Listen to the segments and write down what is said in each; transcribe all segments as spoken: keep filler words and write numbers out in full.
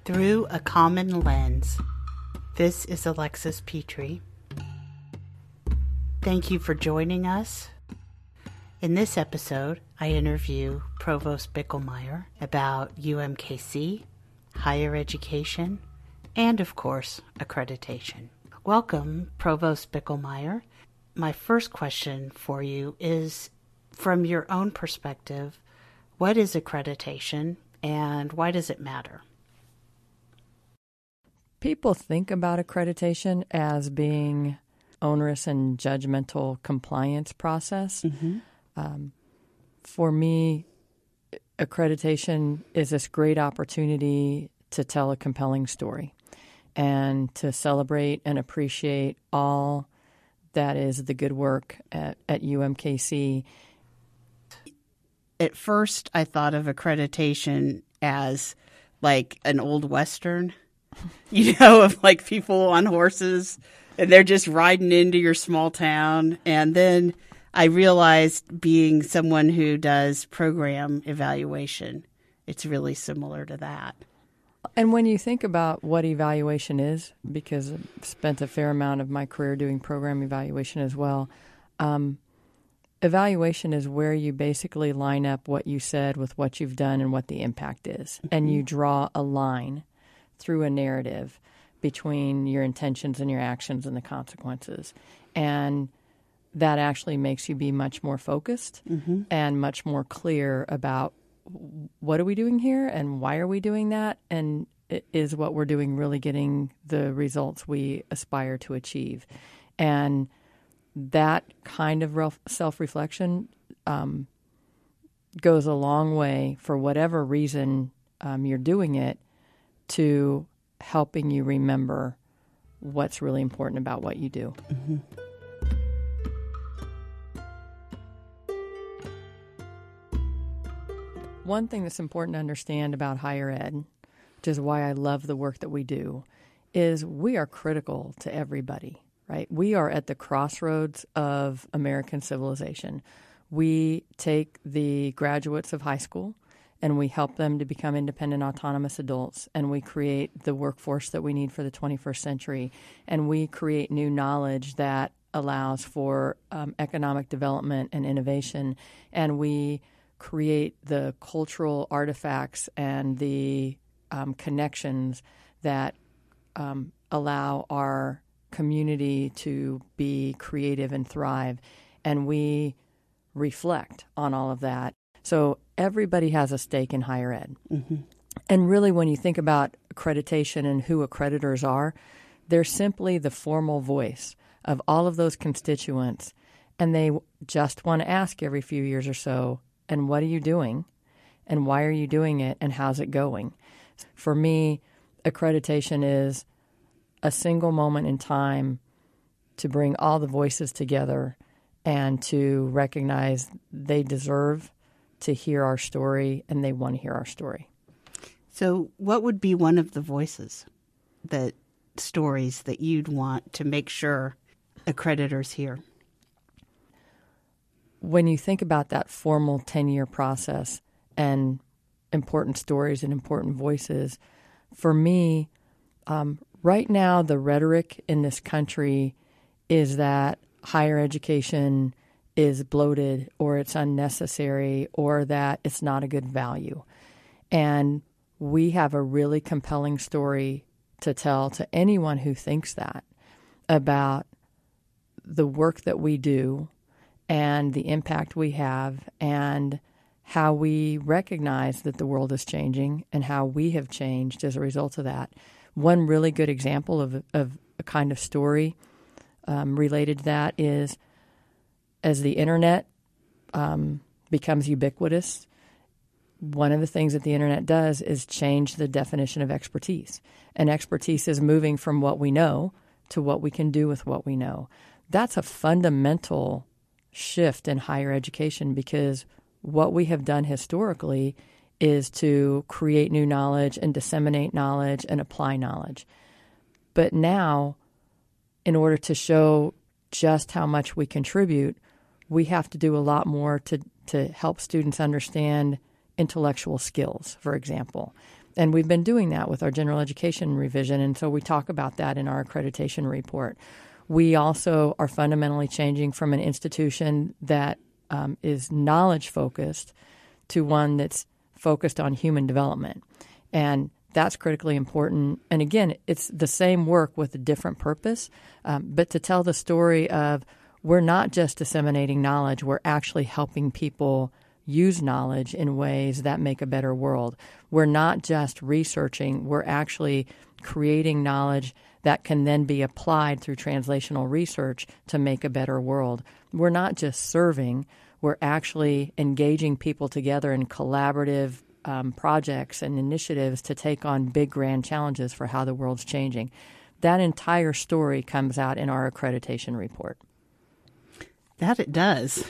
Through a Common Lens. This is Alexis Petrie. Thank you for joining us. In this episode, I interview Provost Bickelmeyer about U M K C, higher education, and of course, accreditation. Welcome, Provost Bickelmeyer. My first question for you is, from your own perspective, what is accreditation and why does it matter? People think about accreditation as being onerous and judgmental compliance process. Mm-hmm. Um, for me, accreditation is this great opportunity to tell a compelling story and to celebrate and appreciate all that is the good work at, at U M K C. At first, I thought of accreditation as like an old Western, you know, of like people on horses and they're just riding into your small town. And then I realized, being someone who does program evaluation, it's really similar to that. And when you think about what evaluation is, because I've spent a fair amount of my career doing program evaluation as well, um, evaluation is where you basically line up what you said with what you've done and what the impact is. Mm-hmm. And you draw a line through a narrative between your intentions and your actions and the consequences. And that actually makes you be much more focused mm-hmm. and much more clear about what are we doing here and why are we doing that, and is what we're doing really getting the results we aspire to achieve. And that kind of self-reflection um, goes a long way, for whatever reason um, you're doing it, to helping you remember what's really important about what you do. Mm-hmm. One thing that's important to understand about higher ed, which is why I love the work that we do, is we are critical to everybody. Right? We are at the crossroads of American civilization. We take the graduates of high school and we help them to become independent, autonomous adults, and we create the workforce that we need for the twenty-first century, and we create new knowledge that allows for um, economic development and innovation, and we create the cultural artifacts and the um, connections that um, allow our community to be creative and thrive, and we reflect on all of that. So everybody has a stake in higher ed. Mm-hmm. And really, when you think about accreditation and who accreditors are, they're simply the formal voice of all of those constituents, and they just want to ask every few years or so, and what are you doing, and why are you doing it, and how's it going? For me, accreditation is a single moment in time to bring all the voices together and to recognize they deserve to hear our story and they want to hear our story. So what would be one of the voices, that stories that you'd want to make sure accreditors hear? When you think about that formal ten-year process and important stories and important voices, for me, um, right now, the rhetoric in this country is that higher education is bloated or it's unnecessary or that it's not a good value. And we have a really compelling story to tell to anyone who thinks that, about the work that we do and the impact we have and how we recognize that the world is changing and how we have changed as a result of that. One really good example of, of a kind of story um, related to that is, as the internet um, becomes ubiquitous, one of the things that the internet does is change the definition of expertise. And expertise is moving from what we know to what we can do with what we know. That's a fundamental shift in higher education, because what we have done historically is to create new knowledge and disseminate knowledge and apply knowledge. But now, in order to show just how much we contribute, we have to do a lot more to, to help students understand intellectual skills, for example. and we've been doing that with our general education revision, and so we talk about that in our accreditation report. We also are fundamentally changing from an institution that um, is knowledge-focused to one that's focused on human development. And that's critically important. And again, it's the same work with a different purpose, um, but to tell the story of we're not just disseminating knowledge, we're actually helping people use knowledge in ways that make a better world. We're not just researching, we're actually creating knowledge that can then be applied through translational research to make a better world. We're not just serving, we're actually engaging people together in collaborative um, projects and initiatives to take on big, grand challenges for how the world's changing. That entire story comes out in our accreditation report. That it does.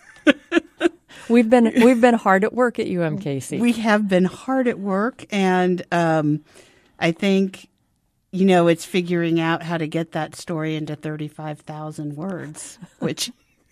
We've been we've been hard at work at U M K C. We have been hard at work, and um, I think, you know, it's figuring out how to get that story into thirty-five thousand words, which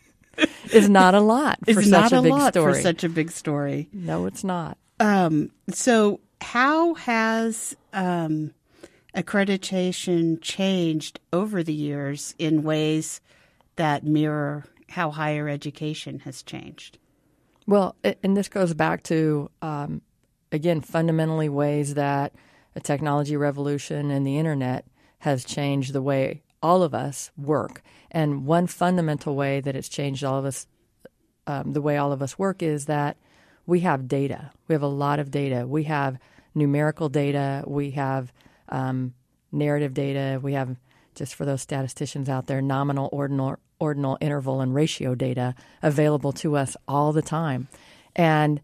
is not a lot for is such not a a big lot story. for such a big story. No, it's not. Um, so, how has um, accreditation changed over the years in ways that mirror how higher education has changed? Well, and this goes back to, um, again, fundamentally ways that a technology revolution and the internet has changed the way all of us work. And one fundamental way that it's changed all of us, um, the way all of us work, is that we have data. We have a lot of data. We have numerical data. We have um, narrative data. We have, just for those statisticians out there, nominal, ordinal, ordinal, interval, and ratio data available to us all the time. And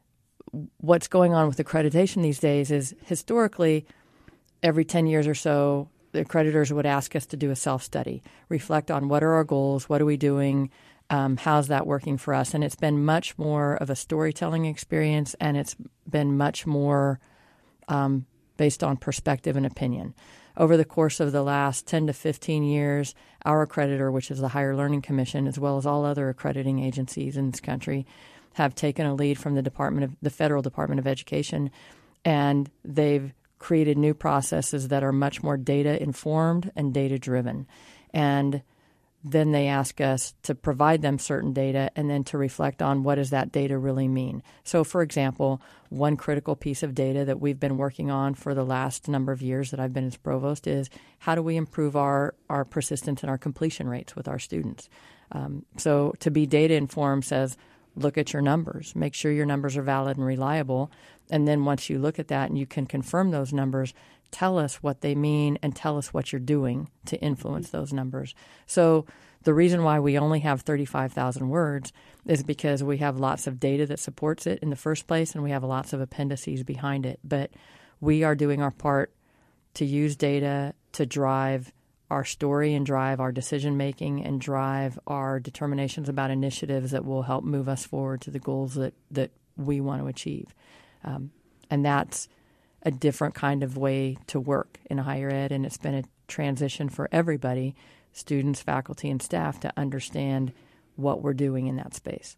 what's going on with accreditation these days is, historically, every ten years or so, the accreditors would ask us to do a self-study, reflect on what are our goals, what are we doing, um, how's that working for us. And it's been much more of a storytelling experience, and it's been much more um, based on perspective and opinion. Over the course of the last ten to fifteen years, our accreditor, which is the Higher Learning Commission, as well as all other accrediting agencies in this country, have taken a lead from the Department of the Federal Department of Education, and they've created new processes that are much more data-informed and data-driven. And then they ask us to provide them certain data and then to reflect on what does that data really mean. So, for example, one critical piece of data that we've been working on for the last number of years that I've been as provost is how do we improve our, our persistence and our completion rates with our students. Um, so to be data-informed says, look at your numbers, make sure your numbers are valid and reliable, and then once you look at that and you can confirm those numbers, tell us what they mean and tell us what you're doing to influence those numbers. So the reason why we only have thirty-five thousand words is because we have lots of data that supports it in the first place, and we have lots of appendices behind it. But we are doing our part to use data to drive our story and drive our decision-making and drive our determinations about initiatives that will help move us forward to the goals that, that we want to achieve. Um, and that's a different kind of way to work in higher ed, and it's been a transition for everybody, students, faculty, and staff, to understand what we're doing in that space.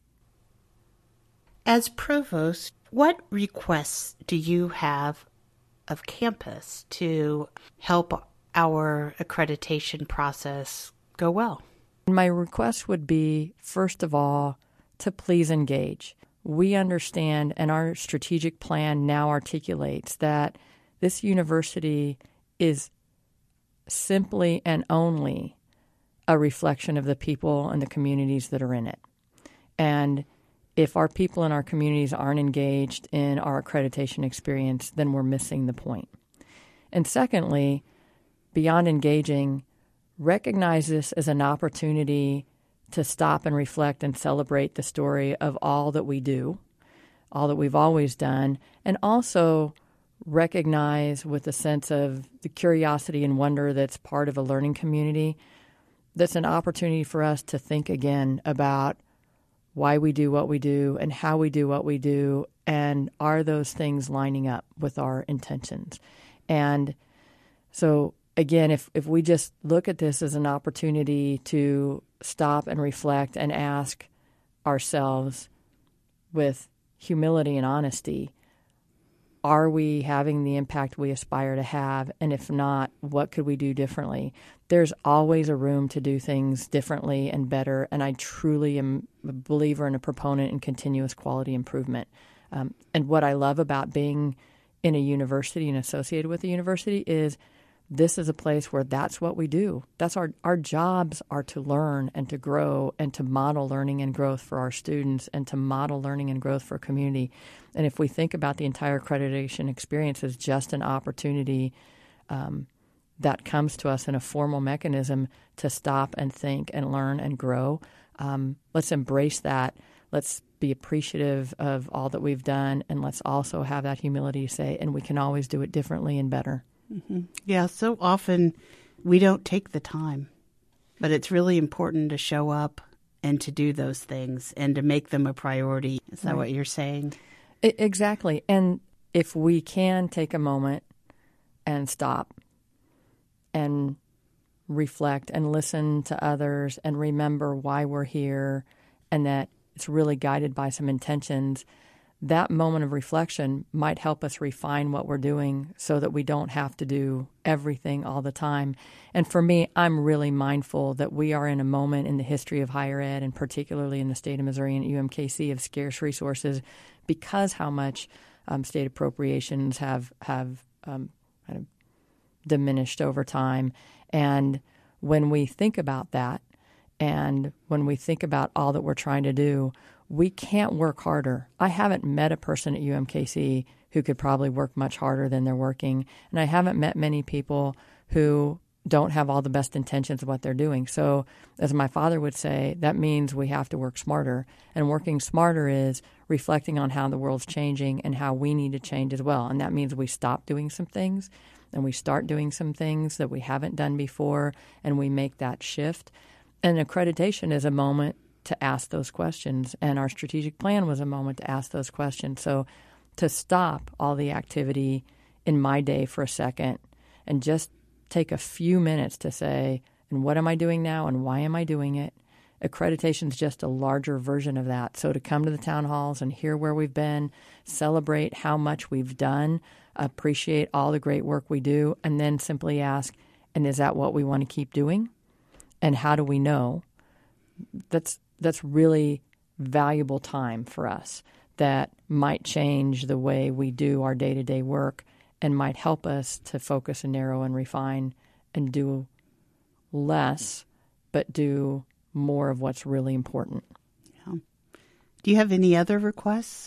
As provost, what requests do you have of campus to help our accreditation process go well? My request would be, first of all, to please engage. We understand, and our strategic plan now articulates, that this university is simply and only a reflection of the people and the communities that are in it. And if our people in our communities aren't engaged in our accreditation experience, then we're missing the point. And secondly, beyond engaging, recognize this as an opportunity to stop and reflect and celebrate the story of all that we do, all that we've always done, and also recognize with a sense of the curiosity and wonder that's part of a learning community, that's an opportunity for us to think again about why we do what we do and how we do what we do, and are those things lining up with our intentions. And so again, if, if we just look at this as an opportunity to stop and reflect and ask ourselves with humility and honesty, are we having the impact we aspire to have? And if not, what could we do differently? There's always a room to do things differently and better. And I truly am a believer and a proponent in continuous quality improvement. Um, and what I love about being in a university and associated with a university is this is a place where that's what we do. That's our, our jobs are to learn and to grow and to model learning and growth for our students and to model learning and growth for community. And if we think about the entire accreditation experience as just an opportunity um, that comes to us in a formal mechanism to stop and think and learn and grow, um, let's embrace that. Let's be appreciative of all that we've done, and let's also have that humility to say, and we can always do it differently and better. Mm-hmm. Yeah, so often we don't take the time, but it's really important to show up and to do those things and to make them a priority. Is that right. What you're saying? It, exactly. And if we can take a moment and stop and reflect and listen to others and remember why we're here and that it's really guided by some intentions, that moment of reflection might help us refine what we're doing so that we don't have to do everything all the time. And for me, I'm really mindful that we are in a moment in the history of higher ed, and particularly in the state of Missouri and U M K C, of scarce resources because how much um, state appropriations have, have um, kind of diminished over time. And when we think about that, and when we think about all that we're trying to do, we can't work harder. I haven't met a person at U M K C who could probably work much harder than they're working. And I haven't met many people who don't have all the best intentions of what they're doing. So as my father would say, that means we have to work smarter. And working smarter is reflecting on how the world's changing and how we need to change as well. And that means we stop doing some things and we start doing some things that we haven't done before, and we make that shift. And accreditation is a moment to ask those questions, and our strategic plan was a moment to ask those questions. So to stop all the activity in my day for a second and just take a few minutes to say, and what am I doing now and why am I doing it? Accreditation is just a larger version of that. So to come to the town halls and hear where we've been, celebrate how much we've done, appreciate all the great work we do, and then simply ask, and is that what we want to keep doing? And how do we know? That's that's really valuable time for us that might change the way we do our day-to-day work and might help us to focus and narrow and refine and do less, but do more of what's really important. Yeah. Do you have any other requests?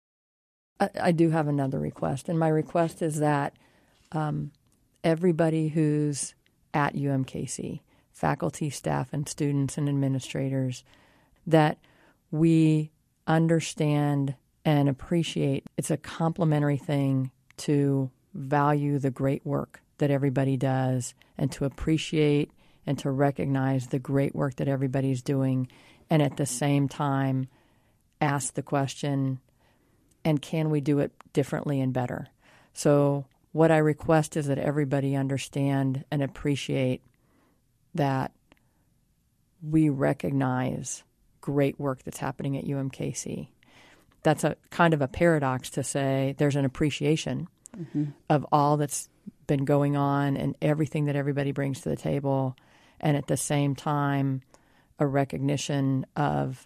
I, I do have another request, and my request is that um, everybody who's at U M K C, faculty, staff, and students and administrators, that we understand and appreciate it's a complimentary thing to value the great work that everybody does and to appreciate and to recognize the great work that everybody's doing, and at the same time ask the question, and can we do it differently and better? So what I request is that everybody understand and appreciate that we recognize great work that's happening at U M K C. That's a kind of a paradox to say there's an appreciation mm-hmm. of all that's been going on and everything that everybody brings to the table, and at the same time a recognition of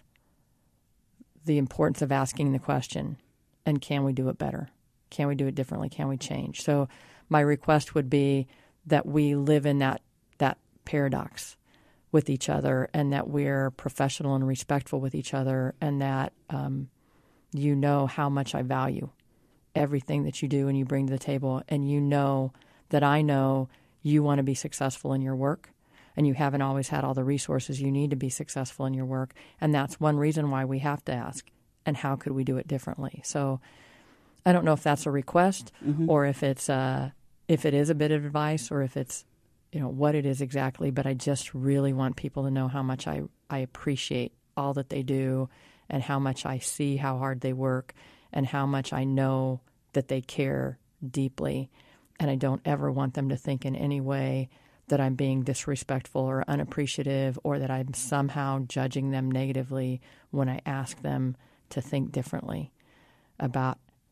the importance of asking the question, and can we do it better? Can we do it differently? Can we change? So my request would be that we live in that that paradox with each other, and that we're professional and respectful with each other, and that um, you know how much I value everything that you do and you bring to the table, and you know that I know you want to be successful in your work, and you haven't always had all the resources you need to be successful in your work, and that's one reason why we have to ask, and how could we do it differently? So I don't know if that's a request mm-hmm. or if it's uh, if it is a bit of advice, or if it's you know, what it is exactly, but I just really want people to know how much I, I appreciate all that they do, and how much I see how hard they work, and how much I know that they care deeply. And I don't ever want them to think in any way that I'm being disrespectful or unappreciative, or that I'm somehow judging them negatively when I ask them to think differently about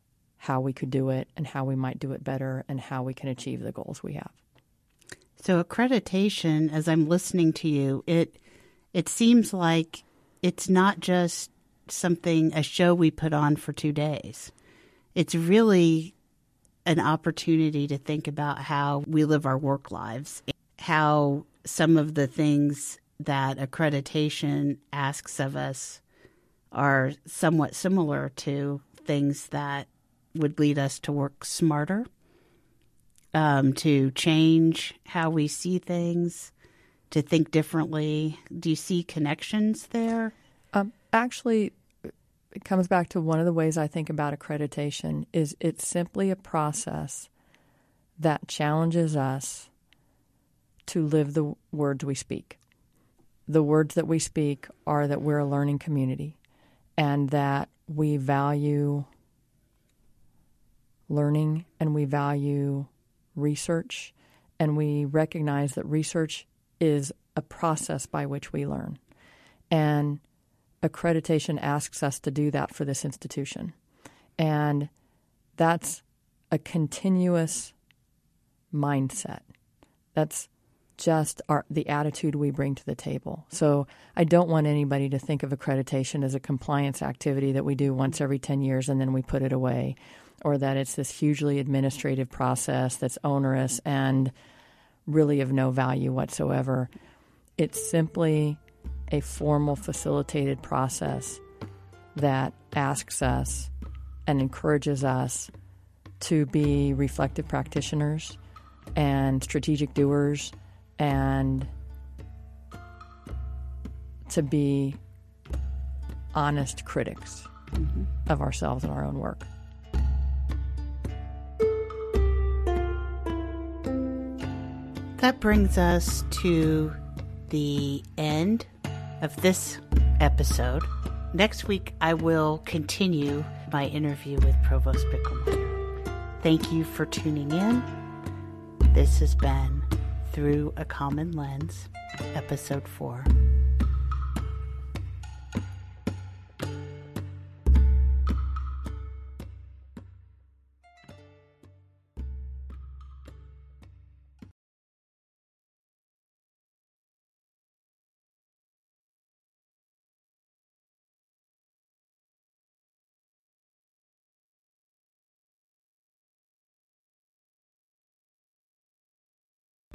how we could do it and how we might do it better and how we can achieve the goals we have. So accreditation, as I'm listening to you, it it seems like it's not just something, a show we put on for two days. It's really an opportunity to think about how we live our work lives, how some of the things that accreditation asks of us are somewhat similar to things that would lead us to work smarter, um, to change how we see things, to think differently. Do you see connections there? Um, actually, it comes back to one of the ways I think about accreditation is it's simply a process that challenges us to live the words we speak. The words that we speak are that we're a learning community and that we value learning and we value research, and we recognize that research is a process by which we learn. And accreditation asks us to do that for this institution. And that's a continuous mindset. That's just our, the attitude we bring to the table. So I don't want anybody to think of accreditation as a compliance activity that we do once every ten years and then we put it away, or that it's this hugely administrative process that's onerous and really of no value whatsoever. It's simply a formal, facilitated process that asks us and encourages us to be reflective practitioners and strategic doers and to be honest critics mm-hmm. of ourselves and our own work. That brings us to the end of this episode. Next week, I will continue my interview with Provost Bickelmeyer. Thank you for tuning in. This has been Through a Common Lens, Episode four.